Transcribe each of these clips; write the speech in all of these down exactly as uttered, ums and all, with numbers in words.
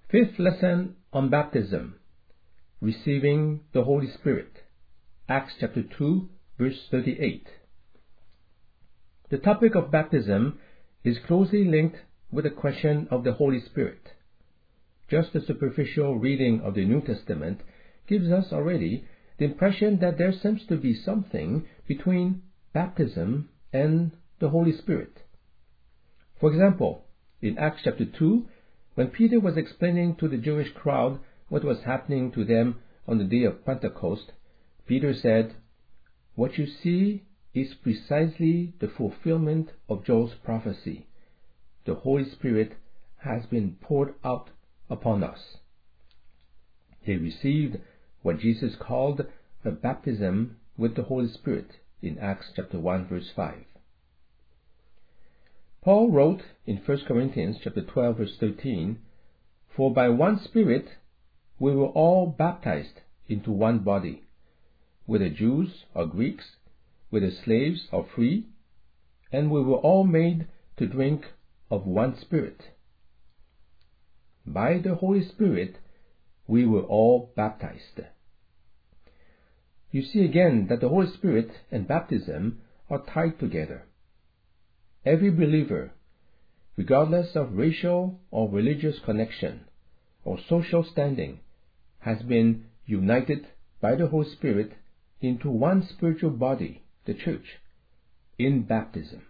Fifth lesson on baptism, receiving the Holy Spirit. Acts chapter two, verse thirty-eight. The topic of baptism is closely linked with the question of the Holy Spirit. Just a superficial reading of the New Testament gives us already the impression that there seems to be something between baptism and the Holy Spirit. For example, in Acts chapter two, when Peter was explaining to the Jewish crowd what was happening to them on the day of Pentecost, Peter said, "What you see is precisely the fulfillment of Joel's prophecy. The Holy Spirit has been poured out upon us." They received what Jesus called a baptism with the Holy Spirit in Acts chapter one, verse five. Paul wrote in First Corinthians chapter twelve, verse thirteen, "For by one Spirit we were all baptized into one body, whether Jews or Greeks, whether slaves or free, and we were all made to drink of one Spirit." By the Holy Spirit we were all baptized. You see again that the Holy Spirit and baptism are tied together. Every believer, regardless of racial or religious connection or social standing, has been united by the Holy Spirit into one spiritual body, the church, in baptism.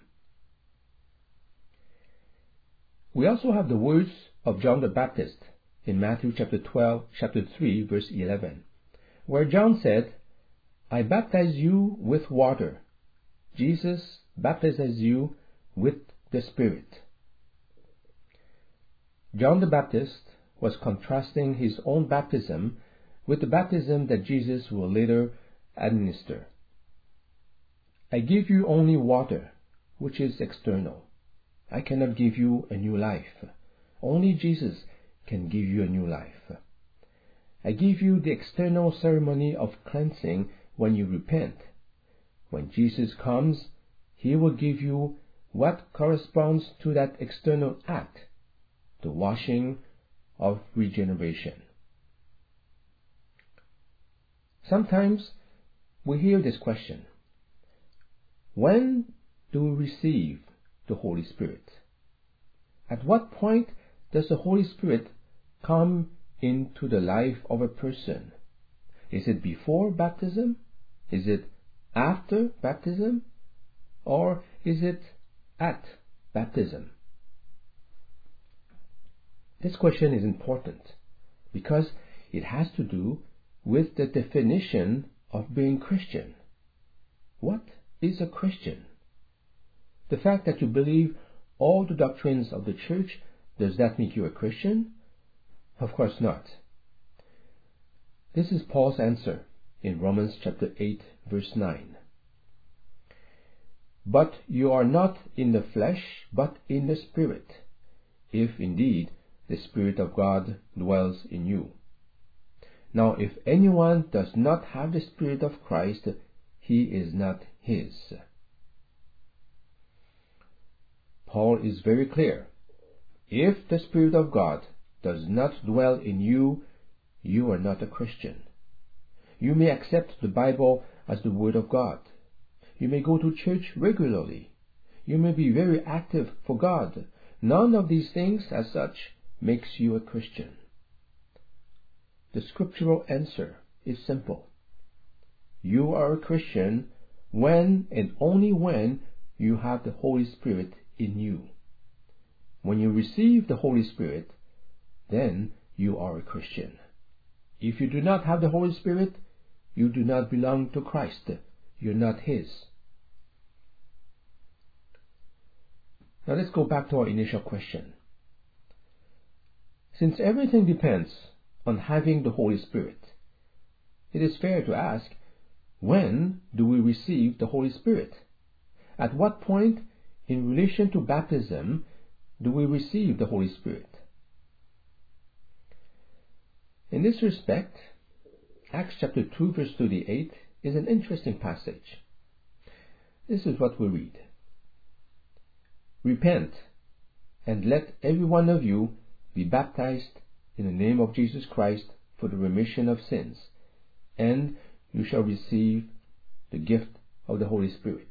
We also have the words of John the Baptist in Matthew chapter twelve, chapter three, verse eleven, where John said, "I baptize you with water. Jesus baptizes you with the Spirit." John the Baptist was contrasting his own baptism with the baptism that Jesus will later administer. "I give you only water, which is external. I cannot give you a new life. Only Jesus can give you a new life. I give you the external ceremony of cleansing when you repent. When Jesus comes, he will give you what corresponds to that external act, the washing of regeneration." Sometimes we hear this question: when do we receive the Holy Spirit? At what point does the Holy Spirit come into the life of a person? Is it before baptism? Is it after baptism? Or is it at baptism? This question is important because it has to do with the definition of being Christian. What is a Christian? The fact that you believe all the doctrines of the church, does that make you a Christian? Of course not. This is Paul's answer in Romans chapter eight, verse nine. "But you are not in the flesh, but in the Spirit, if indeed the Spirit of God dwells in you. Now if anyone does not have the Spirit of Christ, he is not his." Paul is very clear. If the Spirit of God does not dwell in you, you are not a Christian. You may accept the Bible as the Word of God. You may go to church regularly. You may be very active for God. None of these things as such makes you a Christian. The scriptural answer is simple. You are a Christian when and only when you have the Holy Spirit in you. When you receive the Holy Spirit, then you are a Christian. If you do not have the Holy Spirit, you do not belong to Christ. You're not His. Now let's go back to our initial question. Since everything depends on having the Holy Spirit, it is fair to ask, when do we receive the Holy Spirit? At what point in relation to baptism do we receive the Holy Spirit? In this respect, Acts chapter two verse thirty-eight is an interesting passage. This is what we read. "Repent, and let every one of you be baptized in the name of Jesus Christ for the remission of sins, and you shall receive the gift of the Holy Spirit.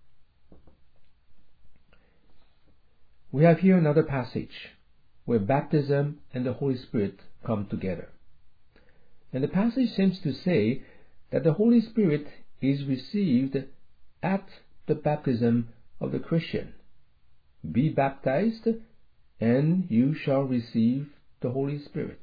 We have here another passage where baptism and the Holy Spirit come together. And the passage seems to say that the Holy Spirit is received at the baptism of the Christian. Be baptized, and you shall receive the Holy Spirit.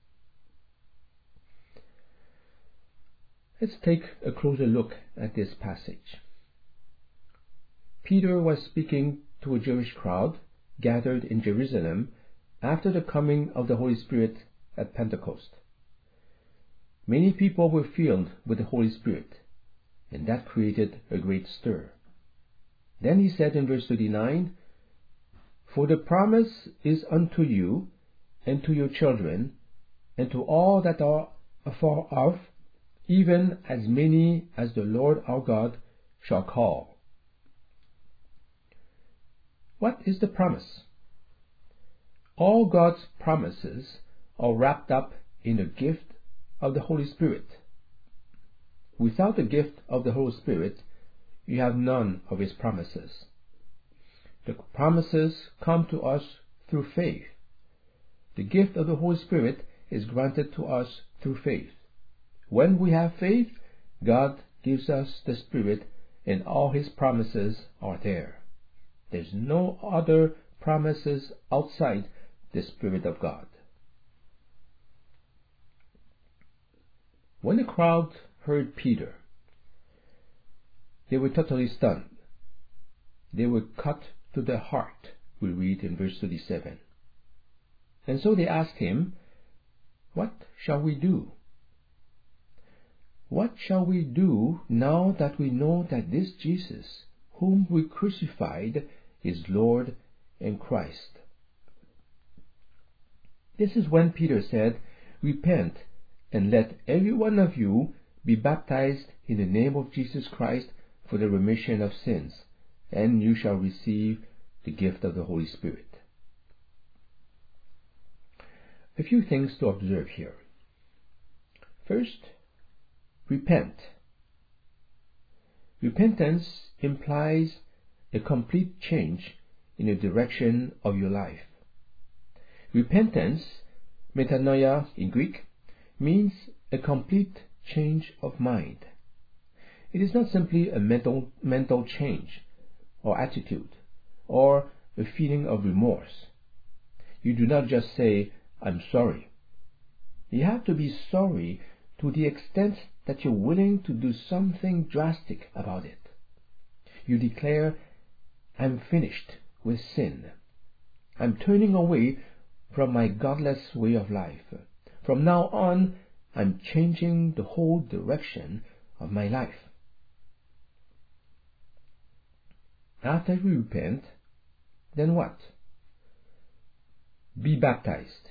Let's take a closer look at this passage. Peter was speaking to a Jewish crowd gathered in Jerusalem after the coming of the Holy Spirit at Pentecost. Many people were filled with the Holy Spirit, and that created a great stir. Then he said in verse thirty-nine, "For the promise is unto you, and to your children, and to all that are afar off, even as many as the Lord our God shall call." What is the promise? All God's promises are wrapped up in the gift of the Holy Spirit. Without the gift of the Holy Spirit, you have none of His promises. The promises come to us through faith. The gift of the Holy Spirit is granted to us through faith. When we have faith, God gives us the Spirit, and all His promises are there. There's no other promises outside the Spirit of God. When the crowd heard Peter, they were totally stunned. They were cut to the heart, we read in verse thirty-seven. And so they asked him, "What shall we do?" What shall we do now that we know that this Jesus, whom we crucified, is Lord and Christ? This is when Peter said, "Repent, and let every one of you be baptized in the name of Jesus Christ for the remission of sins, and you shall receive the gift of the Holy Spirit." A few things to observe here. First, repent. Repentance implies a complete change in the direction of your life. Repentance, metanoia in Greek, means a complete change of mind. It is not simply a mental, mental change or attitude or a feeling of remorse. You do not just say, "I'm sorry." You have to be sorry to the extent that you're willing to do something drastic about it. You declare, "I'm finished with sin. I'm turning away from my godless way of life. From now on, I'm changing the whole direction of my life." After we repent, then what? Be baptized.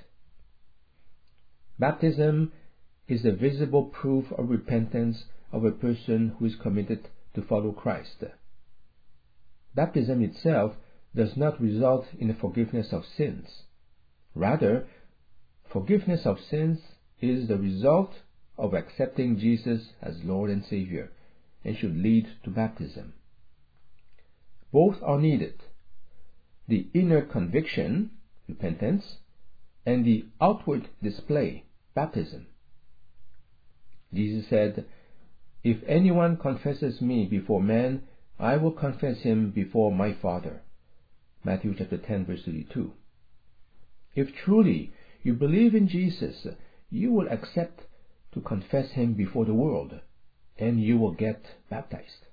Baptism is the visible proof of repentance of a person who is committed to follow Christ. Baptism itself does not result in the forgiveness of sins. Rather, forgiveness of sins is the result of accepting Jesus as Lord and Savior, and should lead to baptism. Both are needed: the inner conviction, repentance, and the outward display, baptism. Jesus said, "If anyone confesses me before men, I will confess him before my Father." Matthew chapter ten, verse thirty-two. If truly you believe in Jesus, you will accept to confess Him before the world, and you will get baptized.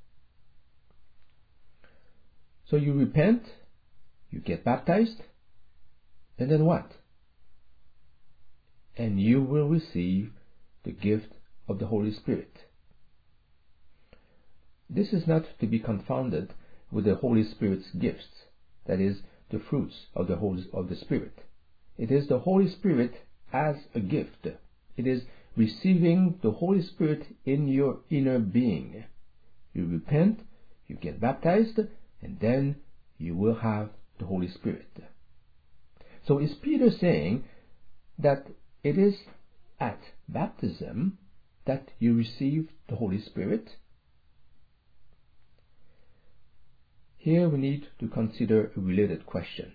So you repent, you get baptized, and then what? And you will receive the gift of the Holy Spirit. This is not to be confounded with the Holy Spirit's gifts, that is, the fruits of the Holy, of the Spirit. It is the Holy Spirit as a gift. It is receiving the Holy Spirit in your inner being. You repent, you get baptized, and then you will have the Holy Spirit. So is Peter saying that it is at baptism that you receive the Holy Spirit? Here we need to consider a related question.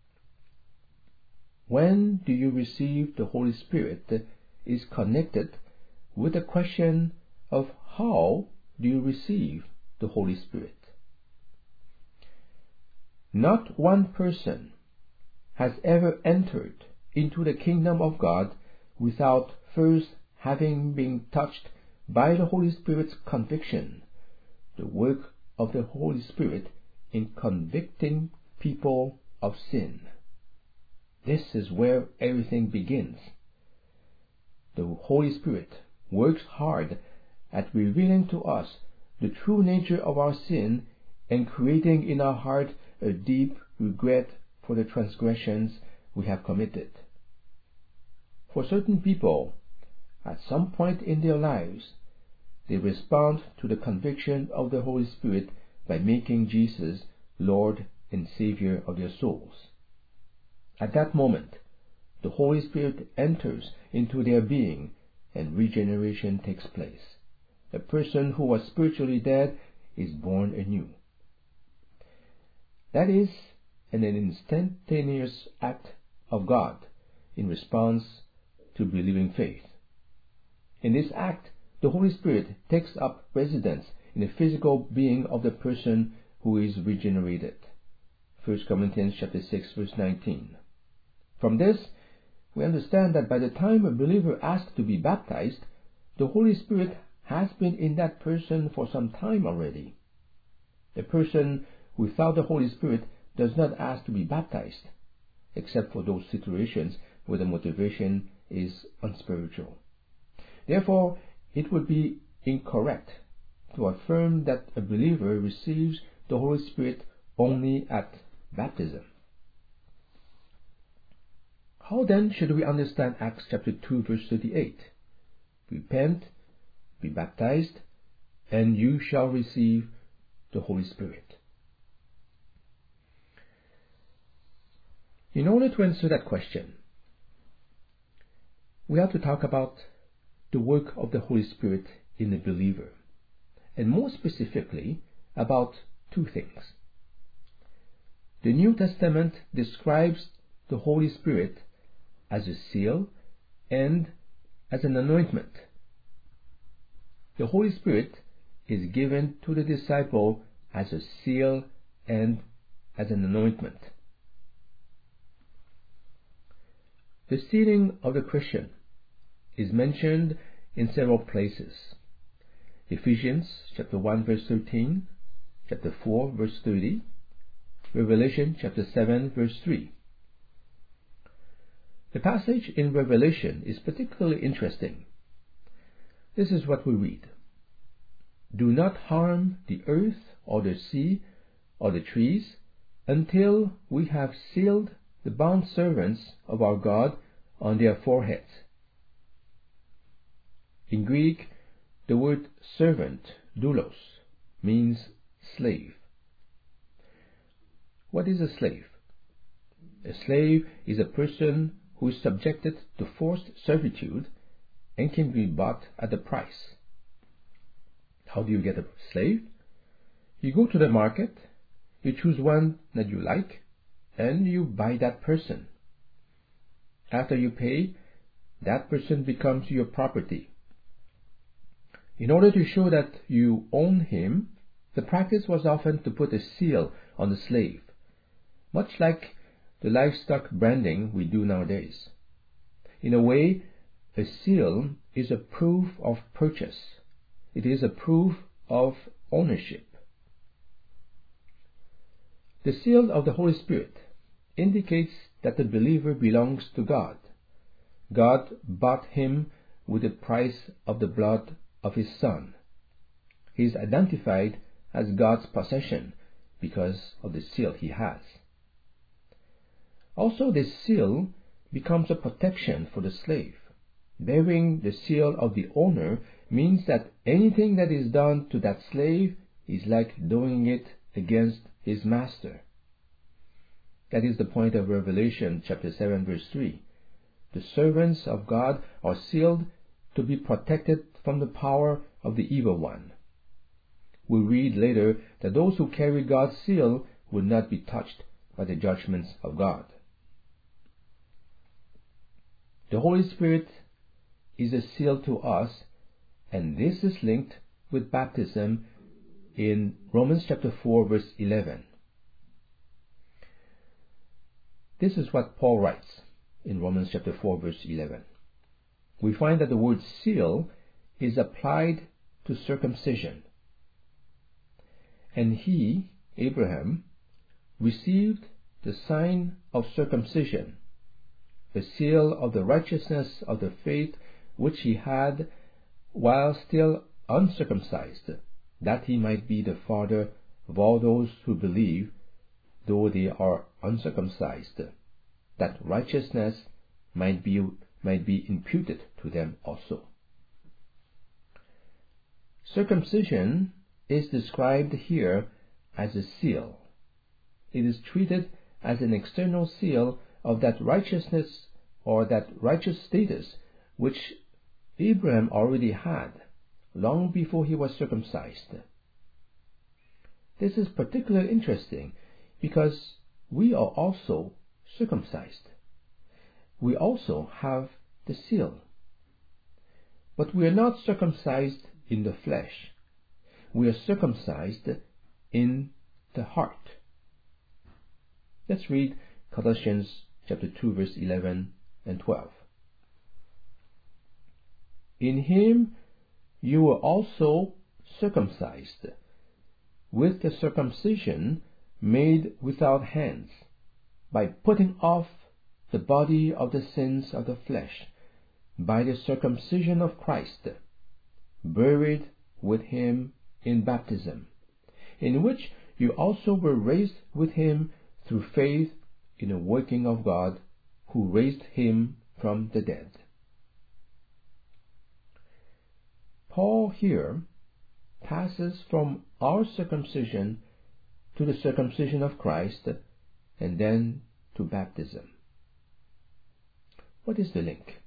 When do you receive the Holy Spirit is connected with the question of how do you receive the Holy Spirit. Not one person has ever entered into the kingdom of God without first having been touched by the Holy Spirit's conviction, the work of the Holy Spirit in convicting people of sin. This is where everything begins. The Holy Spirit works hard at revealing to us the true nature of our sin and creating in our heart a deep regret for the transgressions we have committed. For certain people, at some point in their lives, they respond to the conviction of the Holy Spirit by making Jesus Lord and Savior of their souls. At that moment, the Holy Spirit enters into their being and regeneration takes place. A person who was spiritually dead is born anew. That is an instantaneous act of God in response to believing faith. In this act, the Holy Spirit takes up residence in the physical being of the person who is regenerated. First Corinthians chapter six, verse nineteen. From this, we understand that by the time a believer asks to be baptized, the Holy Spirit has been in that person for some time already. The person without the Holy Spirit does not ask to be baptized, except for those situations where the motivation is unspiritual. Therefore, it would be incorrect to affirm that a believer receives the Holy Spirit only at baptism. How then should we understand Acts chapter two, verse thirty-eight? Repent, be baptized, and you shall receive the Holy Spirit. In order to answer that question, we have to talk about the work of the Holy Spirit in the believer, and more specifically about two things. The New Testament describes the Holy Spirit as a seal and as an anointment. The Holy Spirit is given to the disciple as a seal and as an anointment. The sealing of the Christian is mentioned in several places. Ephesians chapter one verse thirteen, chapter four verse thirty, Revelation chapter seven verse three. The passage in Revelation is particularly interesting. This is what we read. Do not harm the earth or the sea or the trees until we have sealed the bondservants of our God on their foreheads. In Greek, the word servant, doulos, means slave. What is a slave? A slave is a person who is subjected to forced servitude and can be bought at a price. How do you get a slave? You go to the market, you choose one that you like, and you buy that person. After you pay, that person becomes your property. In order to show that you own him, the practice was often to put a seal on the slave, much like the livestock branding we do nowadays. In a way, a seal is a proof of purchase. It is a proof of ownership. The seal of the Holy Spirit indicates that the believer belongs to God. God bought him with the price of the blood of his Son. He is identified as God's possession because of the seal he has. Also, this seal becomes a protection for the slave. Bearing the seal of the owner means that anything that is done to that slave is like doing it against his master. That is the point of Revelation chapter seven verse three. the servants of God are sealed to be protected from the power of the evil one. We read later that those who carry God's seal will not be touched by the judgments of God. The Holy Spirit is a seal to us, and this is linked with baptism in Romans chapter four verse eleven. This is what Paul writes in Romans chapter four verse eleven. We find that the word seal is applied to circumcision. And he, Abraham, received the sign of circumcision, the seal of the righteousness of the faith which he had while still uncircumcised, that he might be the father of all those who believe, though they are uncircumcised, that righteousness might be, might be imputed to them also. Circumcision is described here as a seal. It is treated as an external seal of that righteousness or that righteous status which Abraham already had long before he was circumcised. This is particularly interesting because we are also circumcised. We also have the seal. But we are not circumcised in the flesh. We are circumcised in the heart. Let's read Colossians chapter two verse eleven and twelve. In him you were also circumcised, with the circumcision made without hands, by putting off the body of the sins of the flesh, by the circumcision of Christ, buried with him in baptism, in which you also were raised with him through faith in the working of God, who raised him from the dead. Paul here passes from our circumcision to the circumcision of Christ, and then to baptism. What is the link?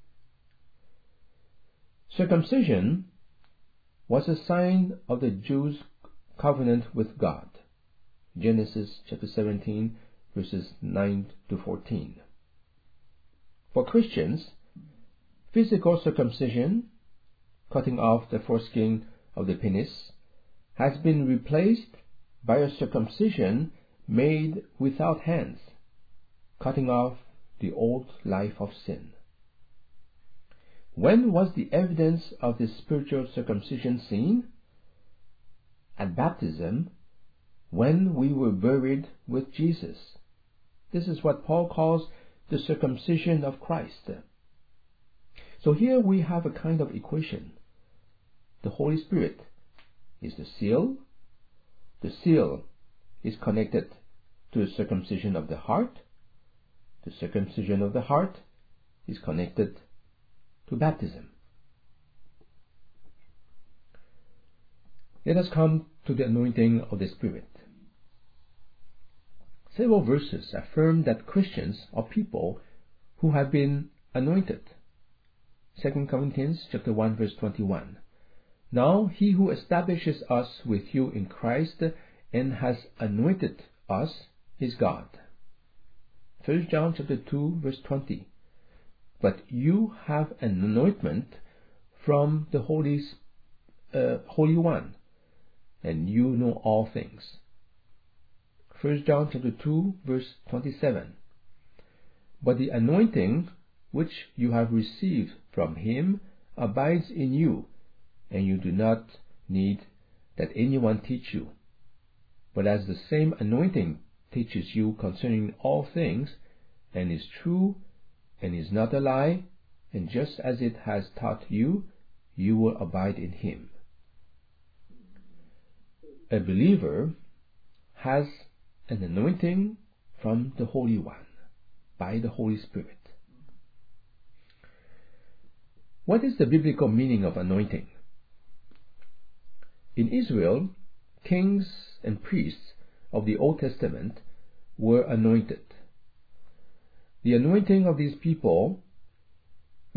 Circumcision was a sign of the Jews' covenant with God. Genesis chapter seventeen, verses nine to fourteen. For Christians, physical circumcision, cutting off the foreskin of the penis, has been replaced by a circumcision made without hands, cutting off the old life of sin. When was the evidence of this spiritual circumcision seen? At baptism, when we were buried with Jesus. This is what Paul calls the circumcision of Christ. So here we have a kind of equation. The Holy Spirit is the seal. The seal is connected to the circumcision of the heart. The circumcision of the heart is connected to baptism. Let us come to the anointing of the Spirit. Several verses affirm that Christians are people who have been anointed. Second Corinthians chapter one verse twenty-one. Now he who establishes us with you in Christ and has anointed us is God. First John chapter two verse twenty. But you have an anointment from the Holy, uh, Holy One, and you know all things. First John chapter two verse twenty-seven. But the anointing which you have received from him abides in you, and you do not need that anyone teach you. But as the same anointing teaches you concerning all things, and is true, and is not a lie, and just as it has taught you, you will abide in him. A believer has an anointing from the Holy One, by the Holy Spirit. What is the biblical meaning of anointing? In Israel, kings and priests of the Old Testament were anointed. The anointing of these people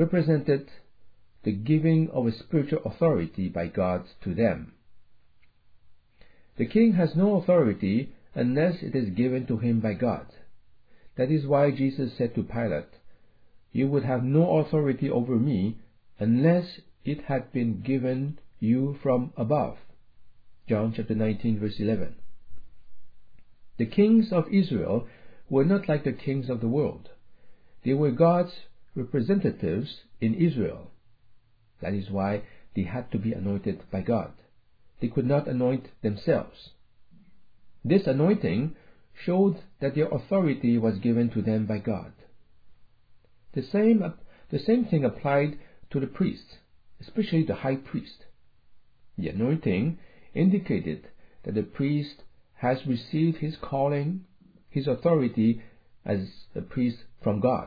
represented the giving of a spiritual authority by God to them. The king has no authority unless it is given to him by God. That is why Jesus said to Pilate, "You would have no authority over me unless it had been given you from above." John chapter nineteen verse eleven. The kings of Israel were not like the kings of the world. They were God's representatives in Israel. That is why they had to be anointed by God. They could not anoint themselves. This anointing showed that their authority was given to them by God. The same, the same thing applied to the priests, especially the high priest. The anointing indicated that the priest has received his calling, his authority as a priest from God.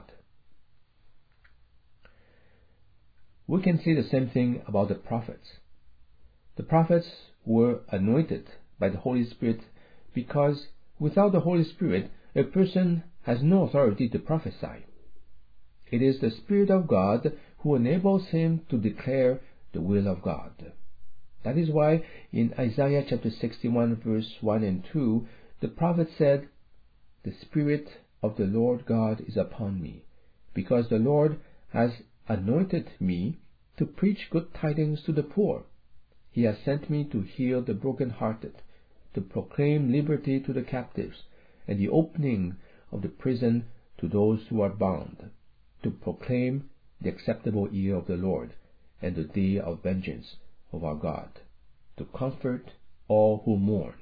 We can say the same thing about the prophets. The prophets were anointed by the Holy Spirit because without the Holy Spirit, a person has no authority to prophesy. It is the Spirit of God who enables him to declare the will of God. That is why in Isaiah chapter sixty-one verse one and two, the prophet said, "The Spirit of the Lord God is upon me, because the Lord has anointed me to preach good tidings to the poor. He has sent me to heal the brokenhearted, to proclaim liberty to the captives, and the opening of the prison to those who are bound, to proclaim the acceptable year of the Lord, and the day of vengeance of our God, to comfort all who mourn."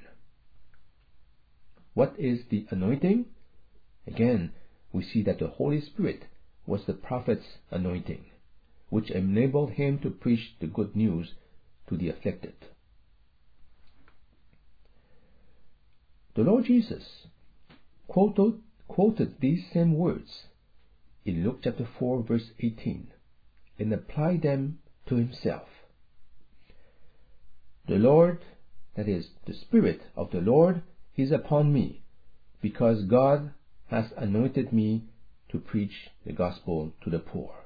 What is the anointing? Again, we see that the Holy Spirit was the prophet's anointing, which enabled him to preach the good news to the afflicted. The Lord Jesus quoted, quoted these same words in Luke chapter four verse eighteen and applied them to himself. "The Lord," that is, the Spirit of the Lord, "is upon me, because God has anointed me to preach the gospel to the poor."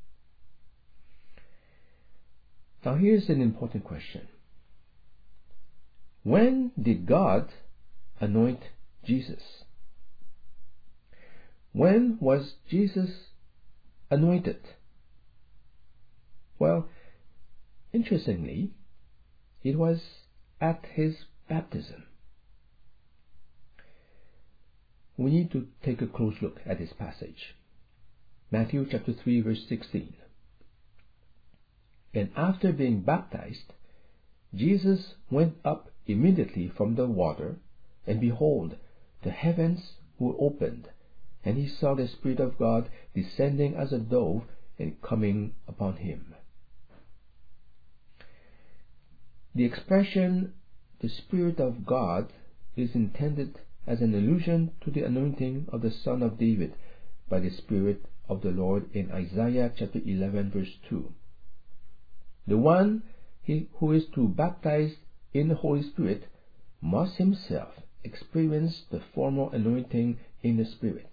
Now here's an important question. When did God anoint Jesus? When was Jesus anointed? Well, interestingly, it was at his baptism. We need to take a close look at this passage. Matthew chapter three verse sixteen. "And after being baptized, Jesus went up immediately from the water, and behold, the heavens were opened, and he saw the Spirit of God descending as a dove and coming upon him." The expression, "the Spirit of God," is intended as an allusion to the anointing of the Son of David by the Spirit of the Lord in Isaiah chapter eleven verse two. The one who is to baptize in the Holy Spirit must himself experience the former anointing in the Spirit.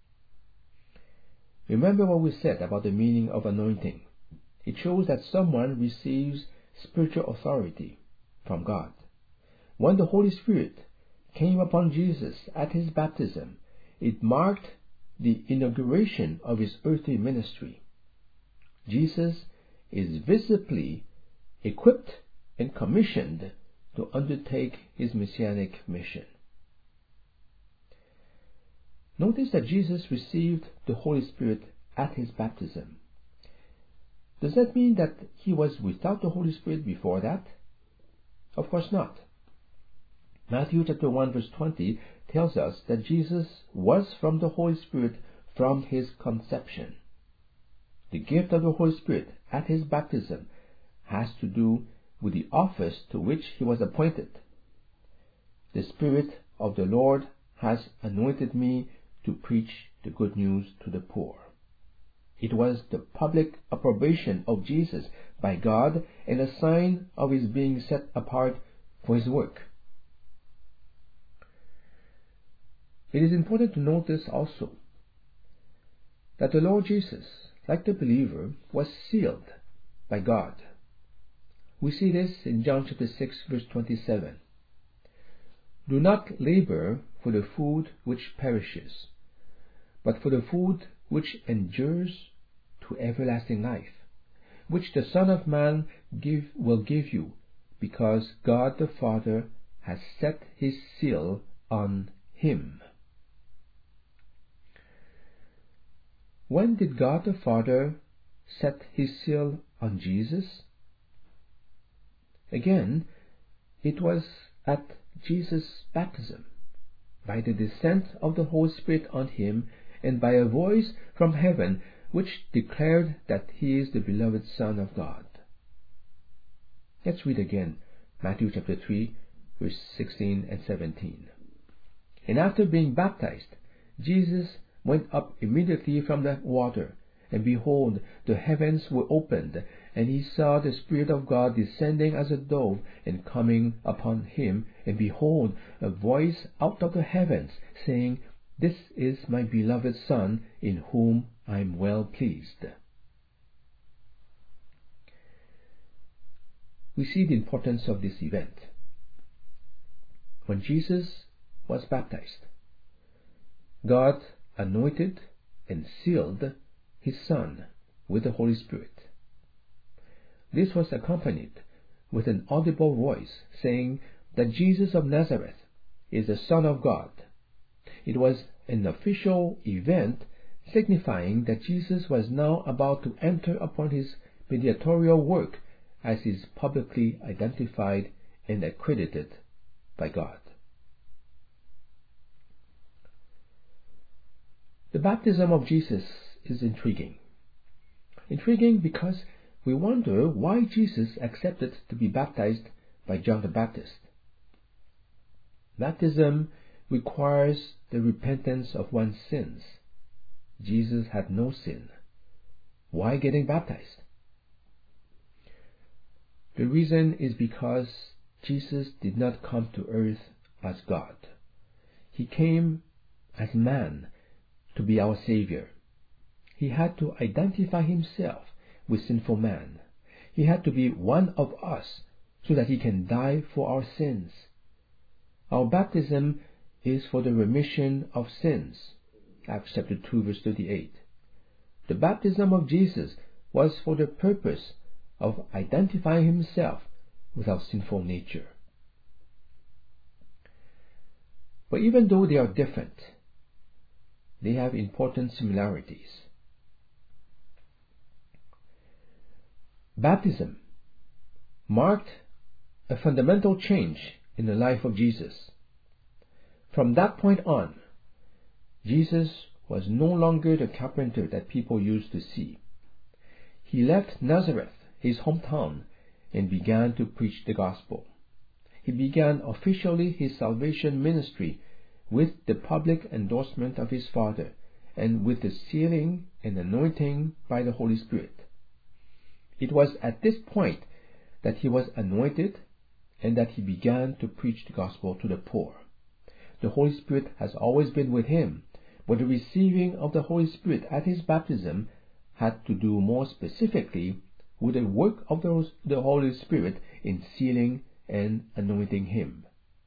Remember what we said about the meaning of anointing. It shows that someone receives spiritual authority from God. When the Holy Spirit came upon Jesus at his baptism, it marked the inauguration of his earthly ministry. Jesus is visibly equipped and commissioned to undertake his messianic mission. Notice that Jesus received the Holy Spirit at his baptism. Does that mean that he was without the Holy Spirit before that? Of course not. Matthew chapter one verse twenty tells us that Jesus was from the Holy Spirit from his conception. The gift of the Holy Spirit at his baptism has to do with the office to which he was appointed. "The Spirit of the Lord has anointed me to preach the good news to the poor." It was the public approbation of Jesus by God and a sign of his being set apart for his work. It is important to notice also that the Lord Jesus like the believer, was sealed by God. We see this in John chapter six, verse twenty-seven. Do not labor for the food which perishes, but for the food which endures to everlasting life, which the Son of Man give, will give you, because God the Father has set his seal on him. When did God the Father set his seal on Jesus? Again, it was at Jesus' baptism, by the descent of the Holy Spirit on him, and by a voice from heaven which declared that he is the beloved Son of God. Let's read again Matthew chapter three, verse sixteen and seventeen. And after being baptized, Jesus went up immediately from the water, and behold, the heavens were opened, and he saw the Spirit of God descending as a dove and coming upon him. And behold, a voice out of the heavens, saying, This is my beloved Son, in whom I am well pleased. We see the importance of this event. When Jesus was baptized, God anointed and sealed his Son with the Holy Spirit. This was accompanied with an audible voice saying that Jesus of Nazareth is the Son of God. It was an official event signifying that Jesus was now about to enter upon his mediatorial work as is publicly identified and accredited by God. The baptism of Jesus is intriguing. Intriguing because we wonder why Jesus accepted to be baptized by John the Baptist. Baptism requires the repentance of one's sins. Jesus had no sin. Why getting baptized? The reason is because Jesus did not come to earth as God. He came as man to be our Savior. He had to identify himself with sinful man. He had to be one of us so that he can die for our sins. Our baptism is for the remission of sins. Acts chapter two, verse thirty-eight. The baptism of Jesus was for the purpose of identifying himself with our sinful nature. But even though they are different, they have important similarities. Baptism marked a fundamental change in the life of Jesus. From that point on, Jesus was no longer the carpenter that people used to see. He left Nazareth, his hometown, and began to preach the gospel. He began officially his salvation ministry with the public endorsement of his Father and with the sealing and anointing by the Holy Spirit. It was at this point that he was anointed and that he began to preach the gospel to the poor. The Holy Spirit has always been with him, but the receiving of the Holy Spirit at his baptism had to do more specifically with the work of the Holy Spirit in sealing and anointing him.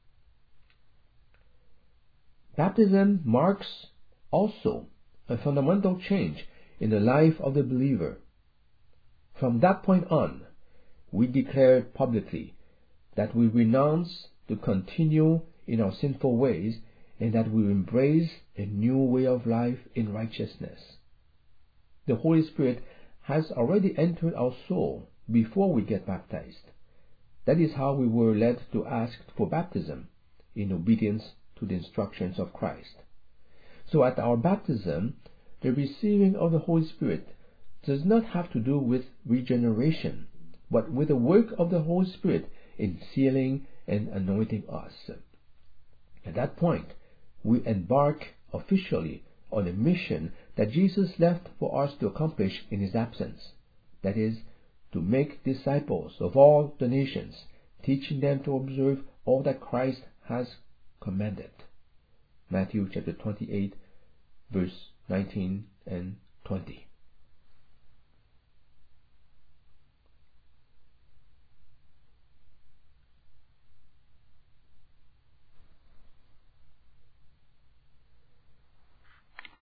Baptism marks also a fundamental change in the life of the believer. From that point on, we declare publicly that we renounce to continue in our sinful ways and that we embrace a new way of life in righteousness. The Holy Spirit has already entered our soul before we get baptized. That is how we were led to ask for baptism, in obedience to the instructions of Christ. So at our baptism, the receiving of the Holy Spirit does not have to do with regeneration, but with the work of the Holy Spirit in sealing and anointing us. At that point, we embark officially on a mission that Jesus left for us to accomplish in his absence. That is, to make disciples of all the nations, teaching them to observe all that Christ has commanded. Matthew chapter twenty-eight, verse nineteen and twenty.